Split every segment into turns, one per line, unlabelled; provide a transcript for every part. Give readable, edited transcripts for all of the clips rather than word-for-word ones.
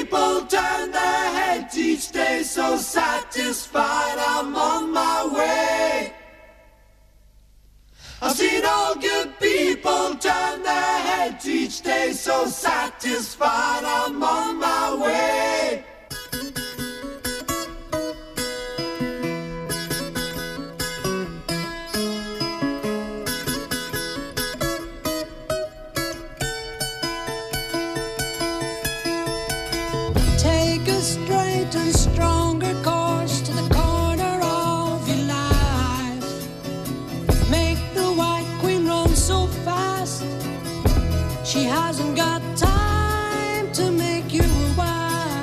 people turn their heads each day, so satisfied I'm on my way. I've seen all good people turn their heads each day, so satisfied I'm on my way.
Take a straight and stronger course to the corner of your life. Make the White Queen run so fast, she hasn't got time to make you a wife.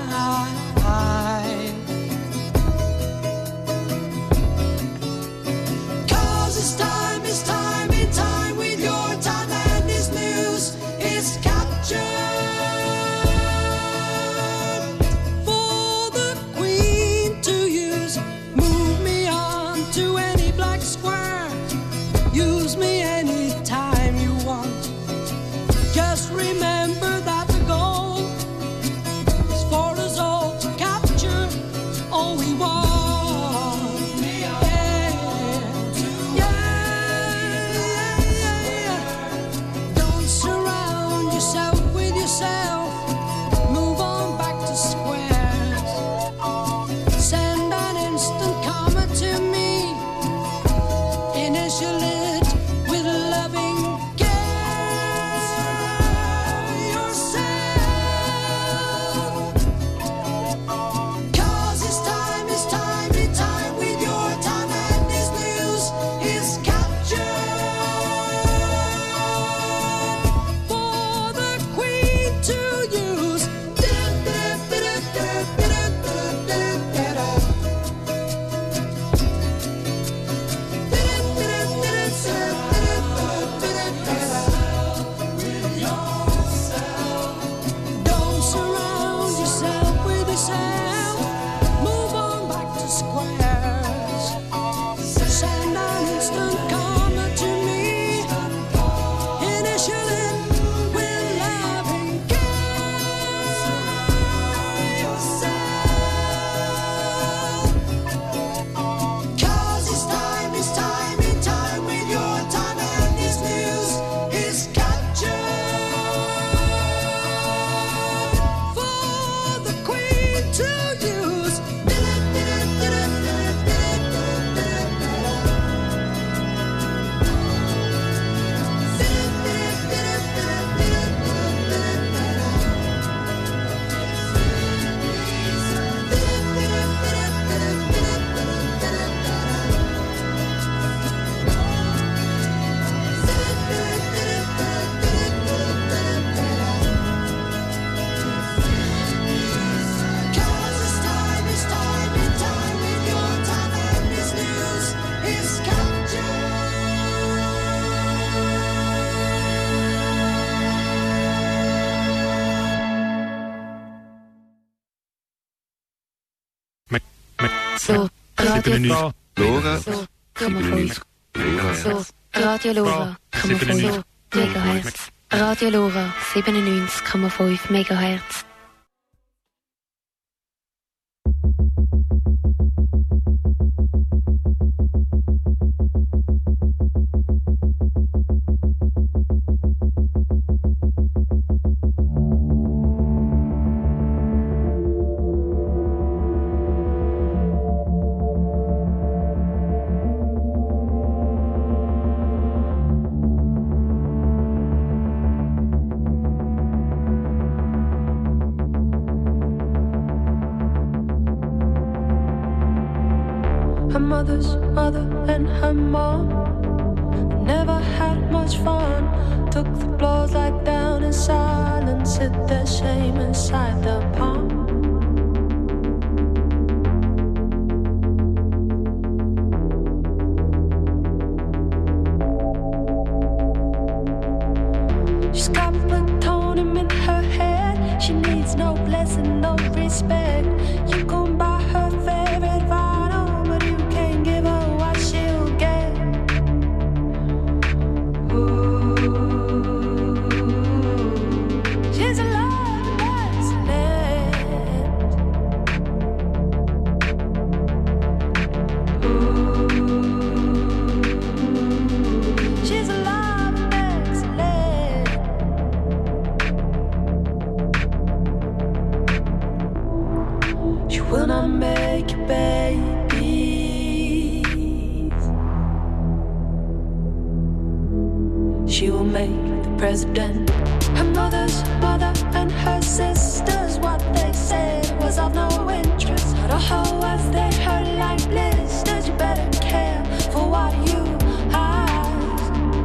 'Cause it's time in time with your time, and this news is captured. For the Queen to use, move me on to any black square. Use me anytime you want. Just remember that the goal is for us all to capture all we want. Yeah. Don't surround yourself with yourself. Move on back to squares. Send an instant comment to me. Initial it with loving care yourself. 'Cause it's time in time with your time, and this news is captured. For the Queen to use. Don't surround yourself with yourself. Move on back to squares. Send an instant comment to me. Initial it with loving care yourself. 'Cause it's time in time with your time, and this news is captured. For the Queen to use. Cause it's time in time with your time, and this news is
So, Radio
Lora.
So, 95. Radio Lora, 95 Megahertz. Radio Lora, 97,5 Megahertz.
Her mother's mother and her mom never had much fun. Took the blows like down in silence, hid their shame inside their palm. She's got plutonium in her head. She needs no blessing, no respect. You can buy her favorite vinyl, but you can't give her what she'll get. Ooh. She's a love mercenary. make your babies. She will make the president. Her mother's mother and her sisters, what they said was of no interest. But oh, as they hurt like blisters, you better care for what you ask.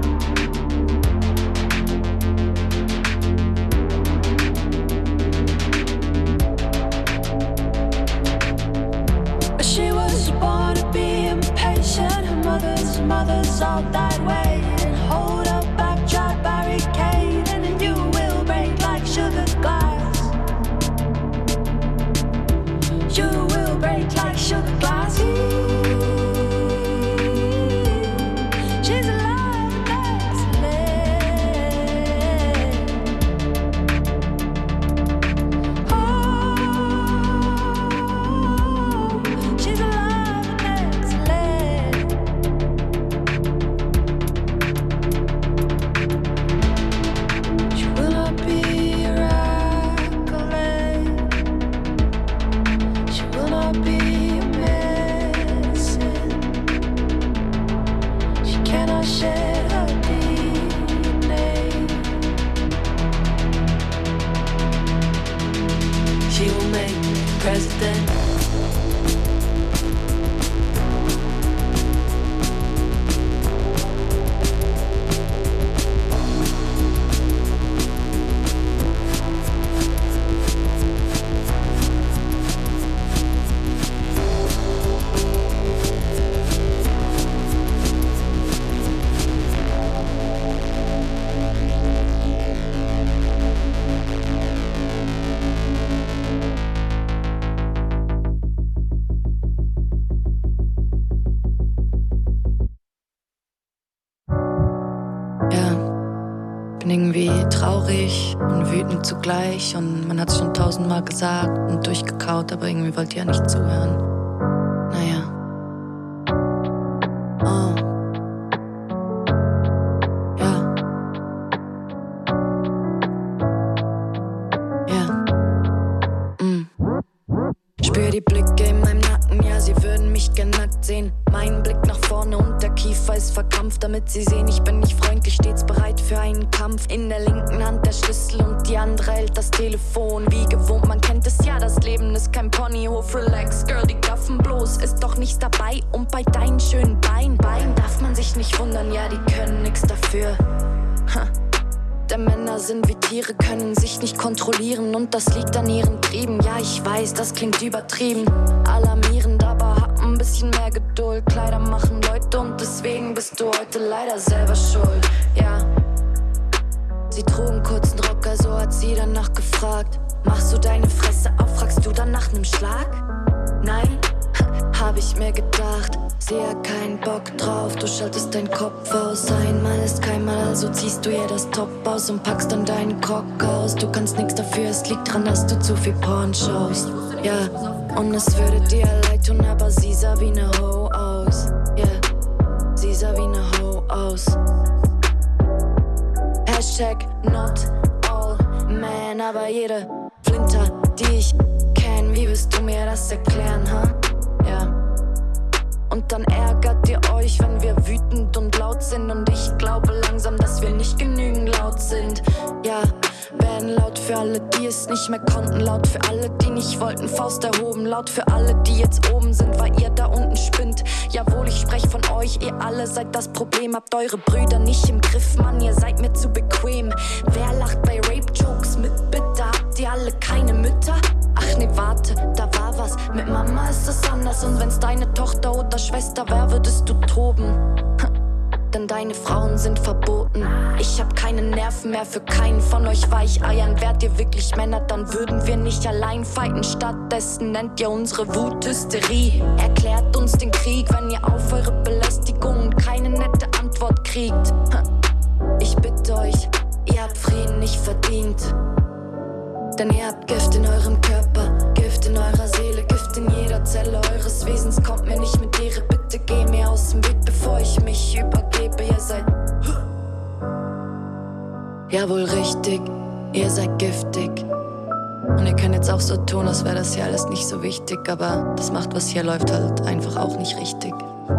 She was born to be impatient. Her mothers all died waiting. Hold up, back, try barricading, and you will break like sugar glass. You will break like sugar glass. She's alive, that's lit. Oh, she's alive, that's lit. She will not be your accolade. She will not be a medicine. She cannot shed her DNA. She will make the president.
Irgendwie traurig und wütend zugleich und man hat's schon 1000-mal gesagt und durchgekaut, aber irgendwie wollt ihr ja nicht zuhören. Naja. Oh. Ja. Ja. Spür die Blicke in meinem Nacken, ja, sie würden mich gern nackt sehen. Mein Blick nach vorne und der Kiefer ist verkrampft, damit sie sehen, ich bin nicht freundlich, stets bereit für einen Kampf. In der linken Hand der Schlüssel und die andere hält das Telefon. Wie gewohnt, man kennt es ja, das Leben ist kein Ponyhof. Relax, Girl, die gaffen bloß, ist doch nichts dabei. Und bei deinen schönen Beinen darf man sich nicht wundern, ja, die können nix dafür. Ha. Denn Männer sind wie Tiere, können sich nicht kontrollieren und das liegt an ihren Trieben. Ja, ich weiß, das klingt übertrieben, alarmierend, aber hab ein bisschen mehr Geduld. Kleider machen Leute und deswegen bist du heute leider selber schuld. Ja, sie trugen kurzen Rock, also hat sie danach gefragt. Machst du deine Fresse auf, fragst du dann nach nem Schlag? Nein, hab ich mir gedacht. Sie hat keinen Bock drauf, du schaltest deinen Kopf aus. Einmal ist keinmal, also ziehst du ihr das Top aus und packst dann deinen Cock aus. Du kannst nix dafür, es liegt dran, dass du zu viel Porn schaust. Ja, und es würde dir leid tun, aber sie sah wie ne Ho aus. Ja, sie sah wie ne Ho aus. Hashtag not all men, aber jede Flinter, die ich kenn, wie willst du mir das erklären, ha? Ja. Und dann ärgert ihr euch, wenn wir wütend und laut sind. Und ich glaube langsam, dass wir nicht genügend laut sind. Ja, werden laut für alle, die es nicht mehr konnten. Laut für alle, die nicht wollten, Faust erhoben. Laut für alle, die jetzt oben sind, weil ihr da unten spinnt. Jawohl, ich sprech von euch, ihr alle seid das Problem. Habt eure Brüder nicht im Griff, Mann, ihr seid mir zu bequem. Wer lacht bei Rape-Jokes mit? Bitte habt ihr alle keine Mütter? Ach nee, warte, da war was. Mit Mama ist es anders. Und wenn's deine Tochter oder Schwester wär, würdest du toben. Denn deine Frauen sind verboten. Ich hab keine Nerven mehr für keinen von euch Weicheiern. Wärt ihr wirklich Männer, dann würden wir nicht allein fighten. Stattdessen nennt ihr unsere Wut Hysterie. Erklärt uns den Krieg, wenn ihr auf eure Belästigungen keine nette Antwort kriegt. Ich bitte euch, ihr habt Frieden nicht verdient. Denn ihr habt Gift in eurem Körper, Gift in eurer Seele, Gift in jeder Zelle eures Wesens. Kommt mir nicht mit Ehre, bitte geh mir aus dem Weg, bevor ich mich übergebe. Ihr seid jawohl richtig, ihr seid giftig. Und ihr könnt jetzt auch so tun, als wäre das hier alles nicht so wichtig, aber das macht, was hier läuft, halt einfach auch nicht richtig.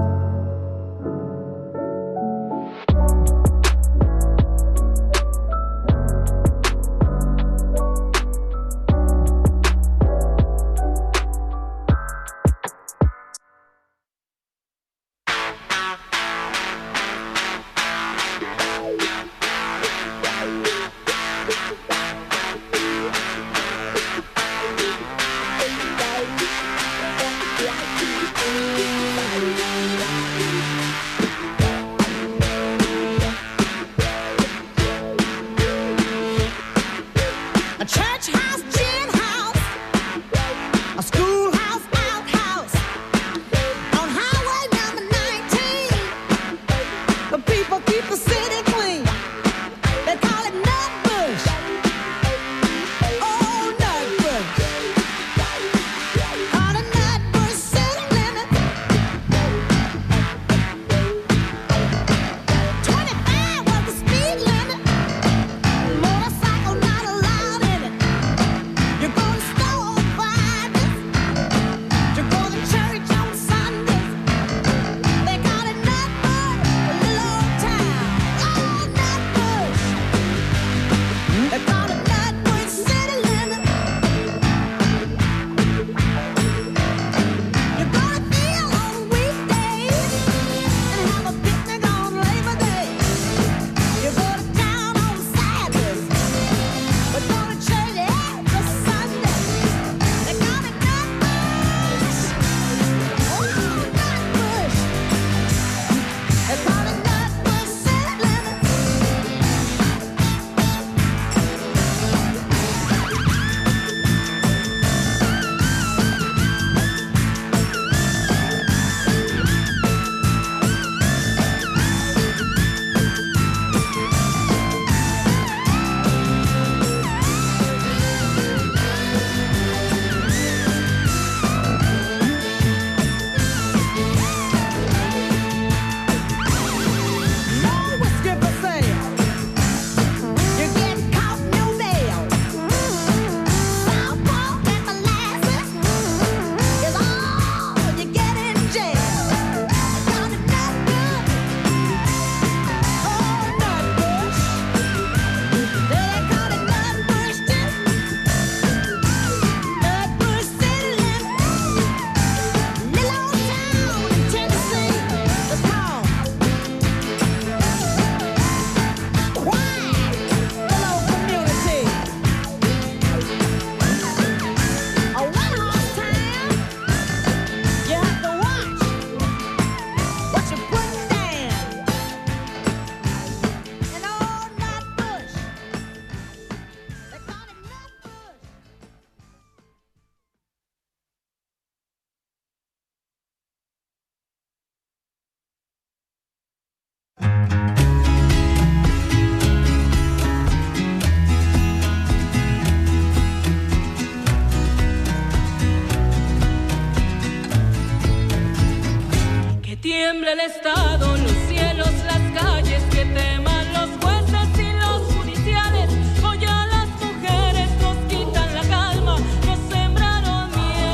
Tiembla el Estado, los cielos, las calles, que teman los jueces y los judiciales. Hoy a las mujeres nos quitan la calma, nos sembraron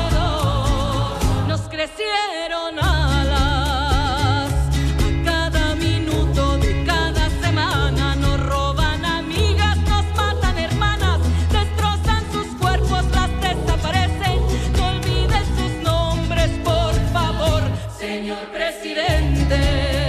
miedo, nos crecieron alas. A cada minuto de cada semana nos roban amigas, nos matan hermanas, destrozan sus cuerpos, las desaparecen. No olviden sus nombres, por favor, señor presidente.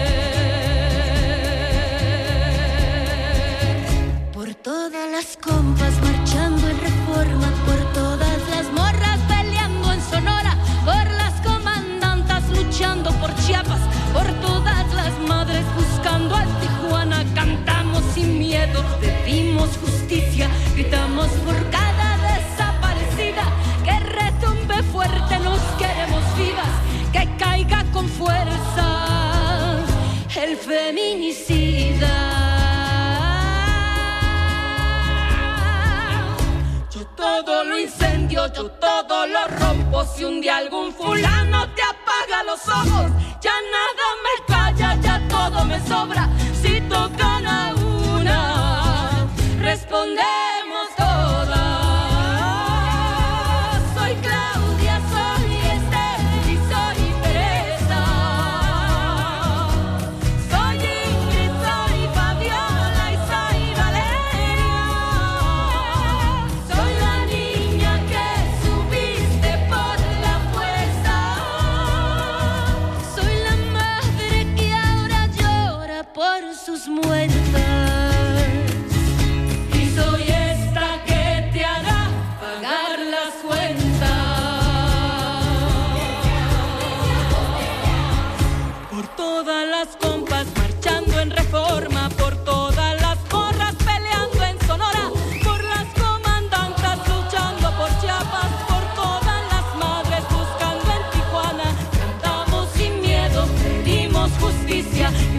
Por todas las compas marchando en Reforma, por todas las morras peleando en Sonora, por las comandantas luchando por Chiapas, por todas las madres buscando a Tijuana. Cantamos sin miedo, pedimos justicia, gritamos por cada desaparecida, que retumbe fuerte, nos queremos vivas, que caiga con fuerza el feminicida.
Yo todo lo incendio, yo todo lo rompo. Si un día algún fulano te apaga los ojos, ya nada me calla, ya todo me sobra. Si tocan a una, respondemos todas.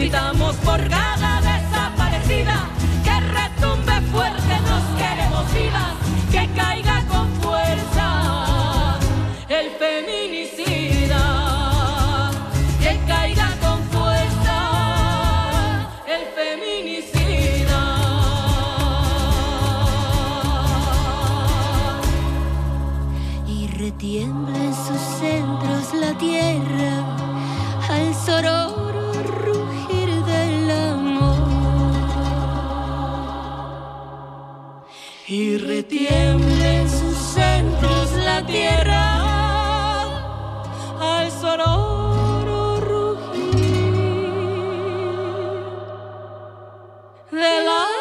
Gritamos por cada desaparecida, que retumbe fuerte, nos queremos vivas, que caiga con fuerza el feminicida, que caiga con fuerza el feminicida.
Y retiembla en sus centros la tierra al sororo rugir del amor.
Y retiembla en sus centros la tierra al sonoro rugir del amor.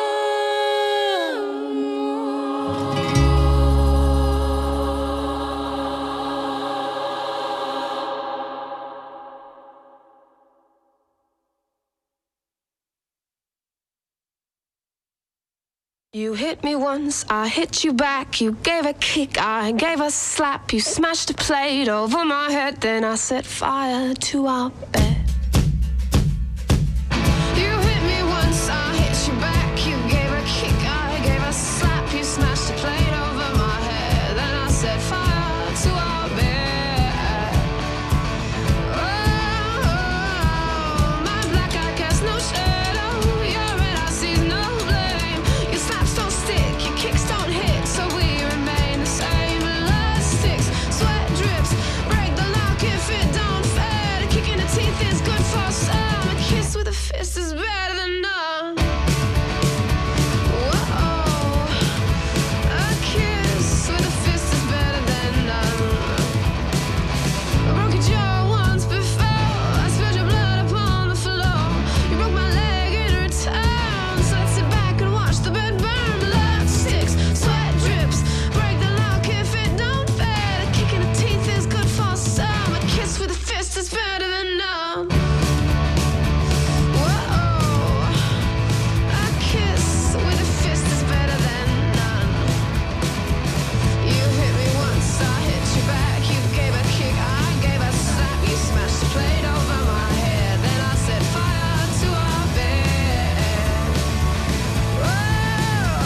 You hit me once, I hit you back. You gave a kick, I gave a slap. You smashed a plate over my head, then I set fire to our bed. You hit me once, I hit you back. You gave a kick, I gave a slap. You smashed a plate over my head, then I set fire to our bed. Oh, my black eye casts no shadow. Your red eye sees no blame. Your slaps don't stick, your kicks don't hit, so we remain the same. Blood sticks, sweat drips, break the lock if it don't fit. A kick in the teeth is good for some. A kiss with a fist is better than none. Whoa, a kiss with a fist is better than none. I broke your jaw once before, I spilled your blood upon the floor. You broke my leg in return, so let's sit back and watch the bed burn. Blood sticks, sweat drips, break the lock if it don't fit. A kick in the teeth is good for some. A kiss with a fist is better than none. Whoa, a kiss with a fist is better than none. You hit me once, I hit you back. You gave a kick, I gave a slap. You smashed the plate over my head, then I set fire to our bed. Whoa.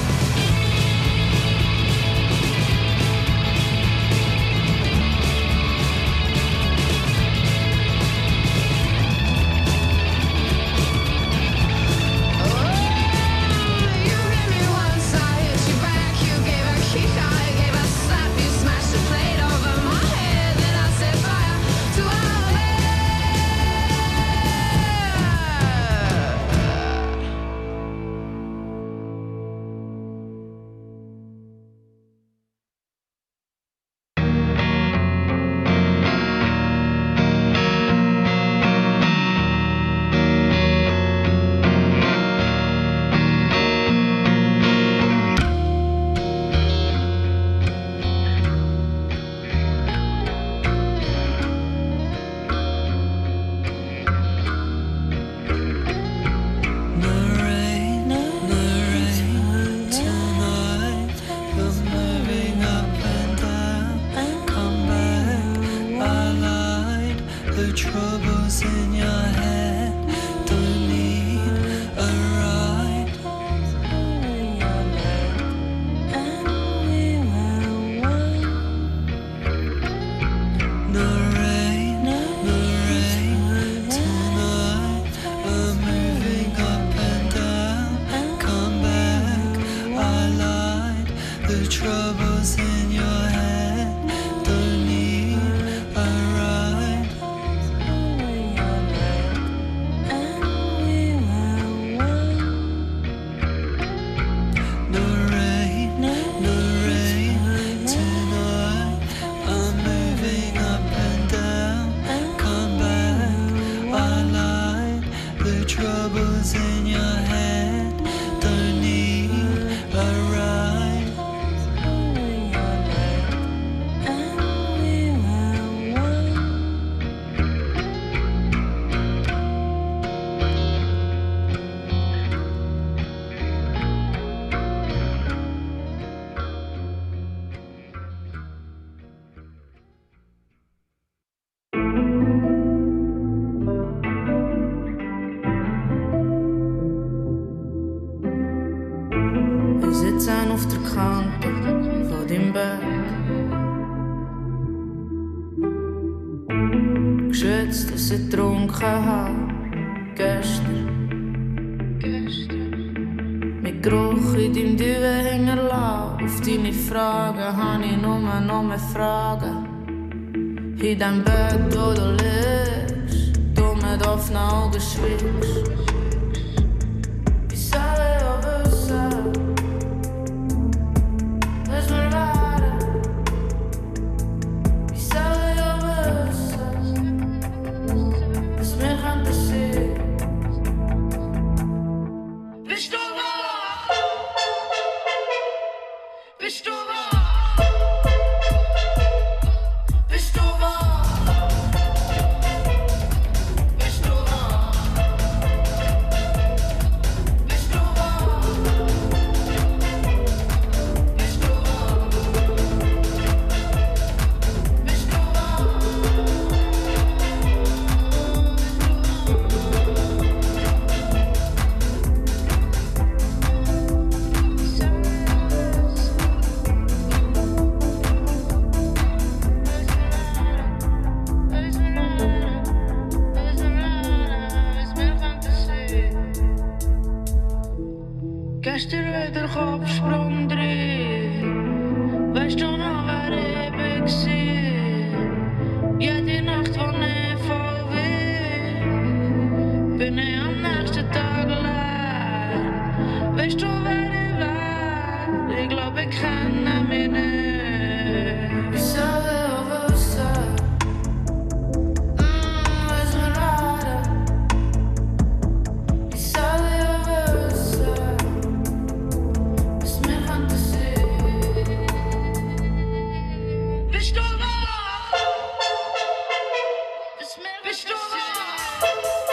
You hit me once, I hit you back. You gave a kick, I gave a slap. You smashed the plate over my head, then I set fire to our
Troubles in your head don't need a ride. No rain tonight. We're moving up and down. Come back, I lied. The troubles in your head don't need a ride.
geschwitzt, dass ich getrunken habe. Gestern. Mit Geruch in deinem Düwe hinterlassen. Auf deine Fragen habe ich nur noch mehr Fragen. In dem Bett, wo du liegst, du mit offenen Augen schweigst. Wie soll ich auch wissen, was wir werden? Wie soll ich auch wissen, was mir könnte sein? Bist du wach? Bist du wach? Bist du wach? Bist du wach? Bist du wach? Bist du wach? Bist du wach? Gestern wieder Kopfsprung drin. Weißt du noch, wer ich war? Jede Nacht, wo ich voll will, bin ich am nächsten Tag allein. Weißt du, wer ich war? Ich glaub, ich kenne mich nicht. Wie soll ich auch wissen, was wir werden? Wie soll ich auch wissen, was mir könnte sein? Bist du wach? Bist du wach?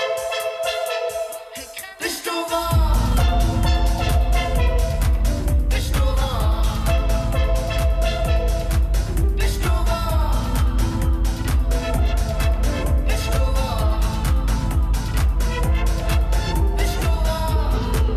Bist du wach? Bist du wach? Bist du wach? Bist du wach? Bist du wach?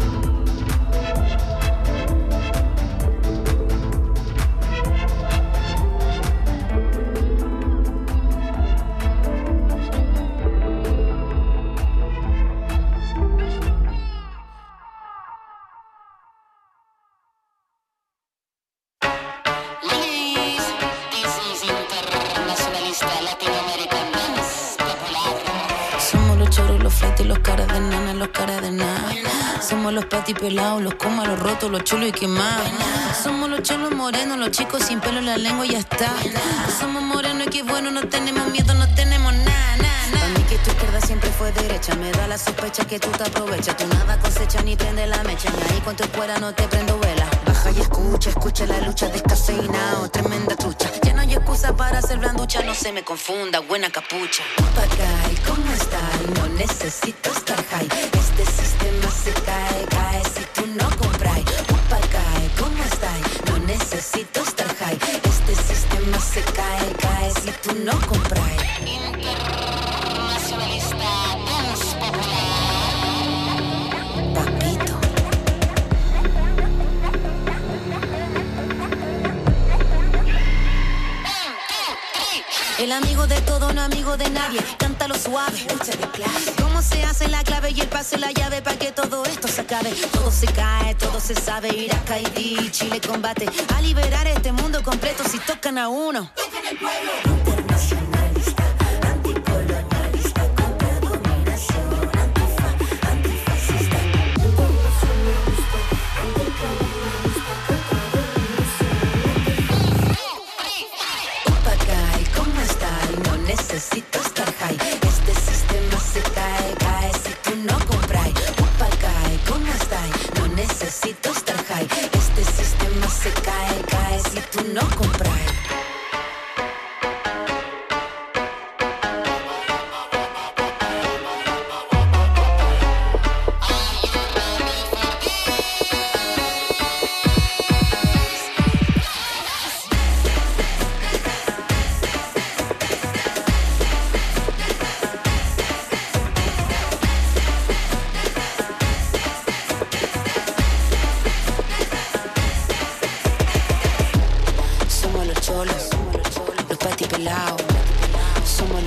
Somos los choros, los fleites, los caras de nana, los caras de nada. Somos los patis pelados, los comas, los rotos, los chulos y quemados. Somos los cholos morenos, los chicos sin pelo en la lengua y ya está. Somos morenos y qué bueno, no tenemos miedo, no tenemos nada, nada, nada. Para mí que tu izquierda siempre fue derecha, me da la sospecha que tú te aprovechas. Tú nada cosecha ni prende la mecha, ni ahí con tu escuela no te prendo vela. Baja y escucha la lucha descafeinado, tremenda trucha. Ya no hay excusa para hacer blanducha, no se me confunda, buena capucha. Papagay, ¿cómo estás? No necesito estar high. Este sistema se cae si tú no compras. Papagay, ¿cómo estás? No necesito estar high. Este sistema se cae si tú no compras. Internacionalista dance popular. Papito. El amigo de todo, no amigo de nadie. Cántalo suave, lucha de clase. ¿Cómo se hace la clave y el paso y la llave para que todo esto se acabe? Todo se cae, todo se sabe. Irak, Haití, Chile combate a liberar este mundo completo. Si tocan a uno, tocan el pueblo. Internacionalista, anticolonialista, contra dominación, antifa, antifascista. Internacionalista, anticolonialista, contra dominación. Papagay, ¿cómo estás? No necesito estar high. Este sistema se cae si tú no compras. Papagay, ¿cómo estás? No necesito estar high. Este sistema se cae si tú no compras.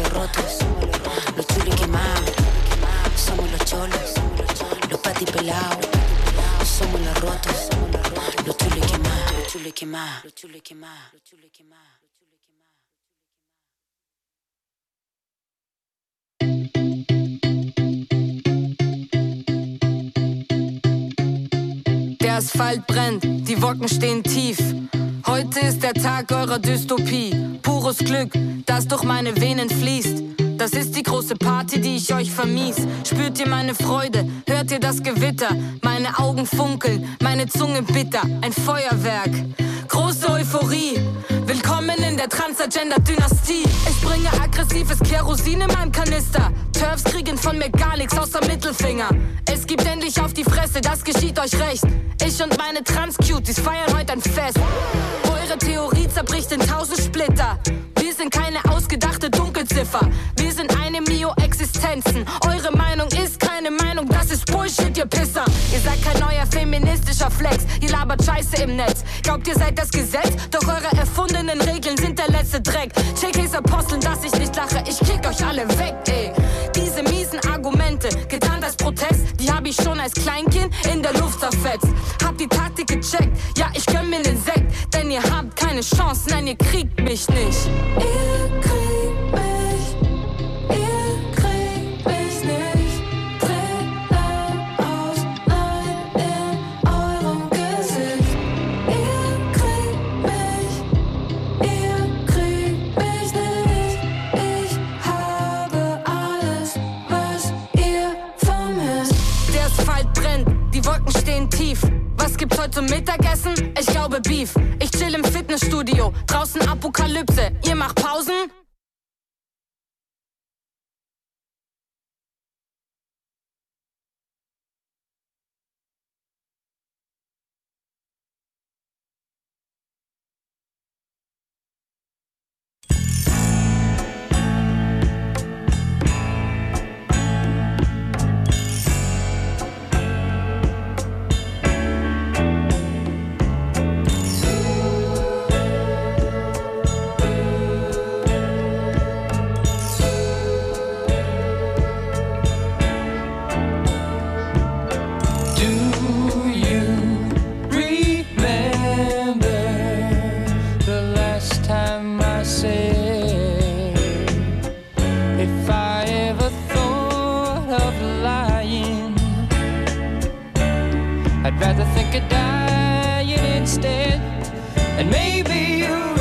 los rotos, los chulos quemados. Somos los cholos, los patis pelados. Somos los rotos, los chulos quemados, los chulos quemados, los chulos quemados, los chulos quemados.
Der Asphalt brennt, die Wocken stehen tief. Heute ist der Tag eurer Dystopie. Pures Glück, das durch meine Venen fließt. Das ist die große Party, die ich euch vermies. Spürt ihr meine Freude? Hört ihr das Gewitter? Meine Augen funkeln, meine Zunge bitter. Ein Feuerwerk, große Euphorie. Willkommen in der Transagender-Dynastie. Ich bringe aggressives Kerosin in meinem Kanister. Turfs kriegen von mir gar nichts außer Mittelfinger. Es gibt endlich auf die Fresse, das geschieht euch recht. Ich und meine Trans-Cuties feiern heute ein Fest. Eure Theorie zerbricht in 1000 Splitter. Wir sind keine ausgedachte Dunkelziffer. Wir sind eine Mio-Existenzen. Eure Meinung ist keine Meinung, das ist Bullshit, ihr Pisser. Ihr seid kein neuer feministischer Flex. Ihr labert Scheiße im Netz. Glaubt, ihr seid das Gesetz? Doch eure erfundenen Regeln sind der letzte Dreck. JKs Aposteln, dass ich nicht lache. Ich kick euch alle weg, ey. Diese miesen Argumente, getarnt als Protest, die hab ich schon als Kleinkind in der Luft zerfetzt. Hab die Taktik gecheckt, ja, ich gönn mir den Sekt. Denn ihr habt keine Chance, nein, ihr kriegt mich nicht.
Ihr kriegt mich, ihr kriegt mich nicht. Tränen aus, nein, in eurem Gesicht. Ihr kriegt mich nicht. Ich habe alles, was ihr vermisst.
Der Asphalt brennt, die Wolken stehen tief. Was gibt's heute zum Mittagessen? Ich glaube Beef. Ich chill im Fitnessstudio, draußen Apokalypse. Ihr macht Pausen?
I'd rather think of dying instead. And maybe you